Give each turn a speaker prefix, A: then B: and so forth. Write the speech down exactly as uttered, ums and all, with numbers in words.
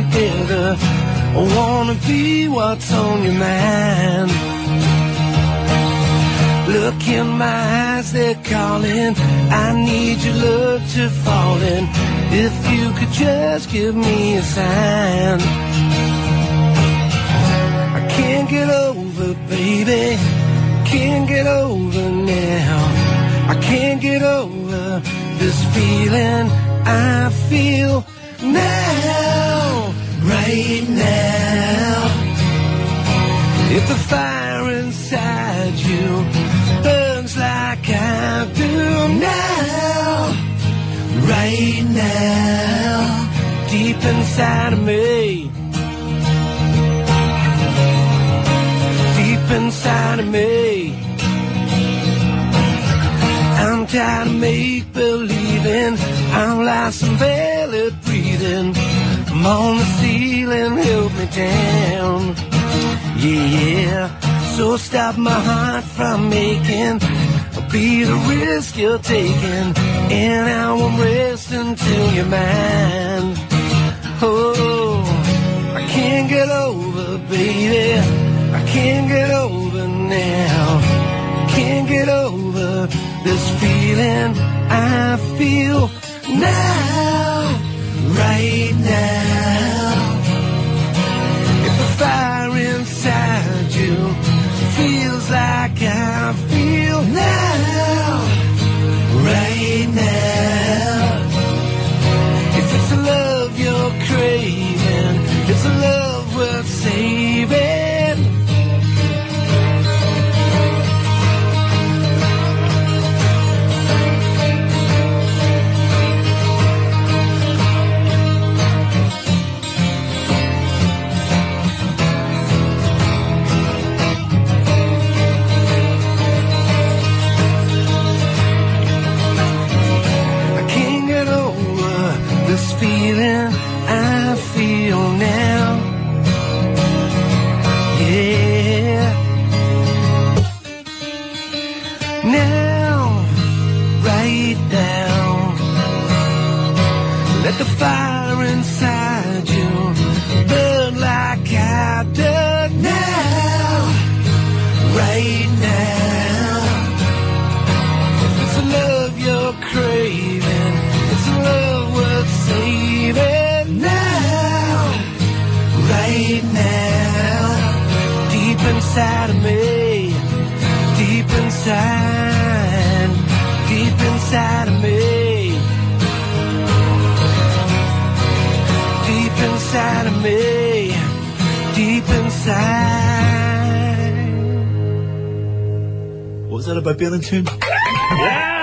A: together. I wanna be what's on your mind. Look in my eyes, they're calling. I need your love to fall in. If you could just give me a sign. I can't get over, baby. Can't get over now. I can't get over this feeling I feel now, right now. If the fire inside you burns like I do now, right now, deep inside of me, deep inside of me. I'm tired of make-believing, I'm lost and barely breathing. I'm on the ceiling, help me down. Yeah, so stop my heart from making. I'll be the risk you're taking, and I won't rest until you're mine. Oh, I can't get over, baby. I can't get over now. Can't get over this feeling I feel now, right now. If the fire inside you feels like I feel now, right now. If it's a love you're craving, it's a love worth saving. This feeling I feel now, yeah. Now, right now, let the fire inside you burn like I do now, right now. If it's a love you're craving, it's a love worth saving now, right now, deep inside of me, deep inside, deep inside of me, deep inside of me, deep inside.
B: What was that about Billington?
C: Yeah!